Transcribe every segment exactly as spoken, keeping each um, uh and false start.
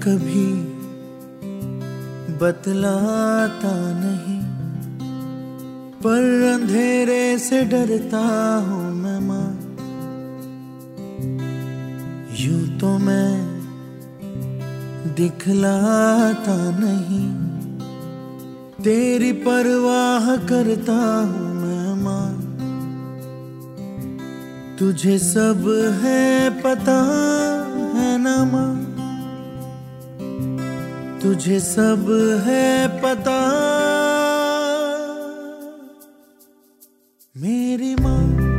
कभी बतलाता नहीं, पर अंधेरे से डरता हूँ मैं माँ। यूं तो मैं दिखलाता नहीं, तेरी परवाह करता हूँ मैं माँ। तुझे सब है पता है ना माँ, तुझे सब है पता मेरी माँ।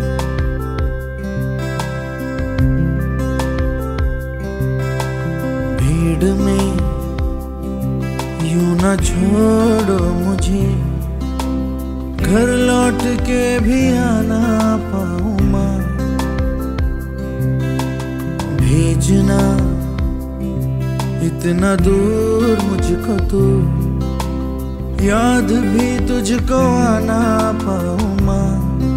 भीड़ में यूं न छोड़ो मुझे, घर लौट के भी आना पाऊं माँ। भेजना इतना दूर मुझको तू, याद भी तुझको आना पाऊं माँ।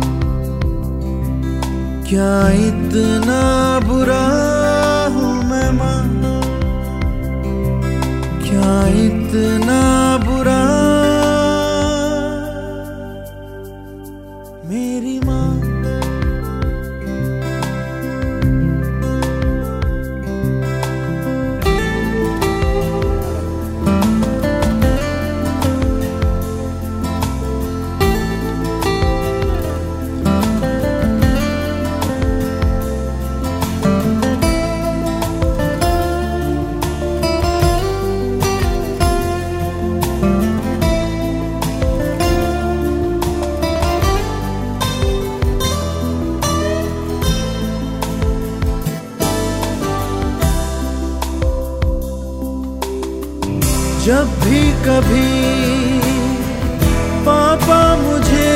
क्या इतना बुरा हूँ मैं माँ, क्या इतना बुरा मेरी माँ। जब भी कभी पापा मुझे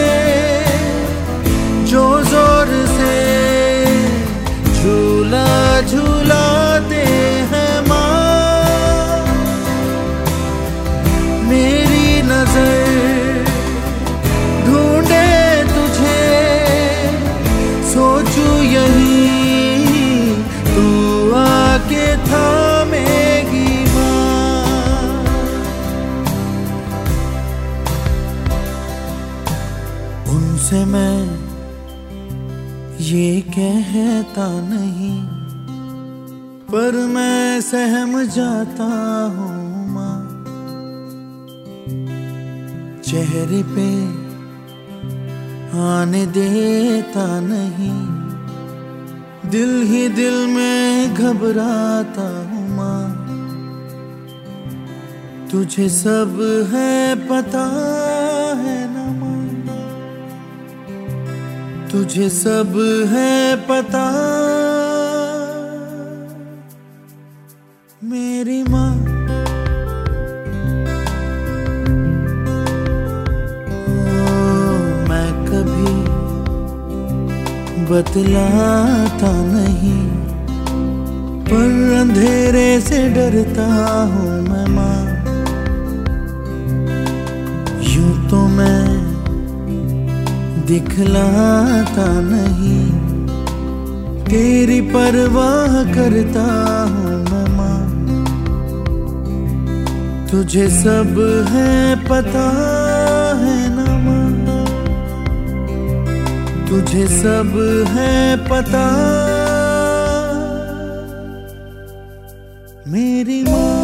जो जोर से झूला झूलाते हैं माँ, मेरी नजर ढूंढे तुझे, सोचूं यही तू आके थामेगी। उनसे मैं ये कहता नहीं, पर मैं सहम जाता हूँ माँ। चेहरे पे आने देता नहीं, दिल ही दिल में घबराता हूँ माँ। तुझे सब है पता है ना माँ, तुझे सब है पता मेरी माँ। ओ, मैं कभी बतलाता नहीं, पर अंधेरे से डरता हूँ मैं माँ। यूं तो मैं दिखलाता नहीं, तेरी परवाह करता हूँ मैं माँ। तुझे सब है पता है ना माँ, तुझे सब है पता मेरी माँ।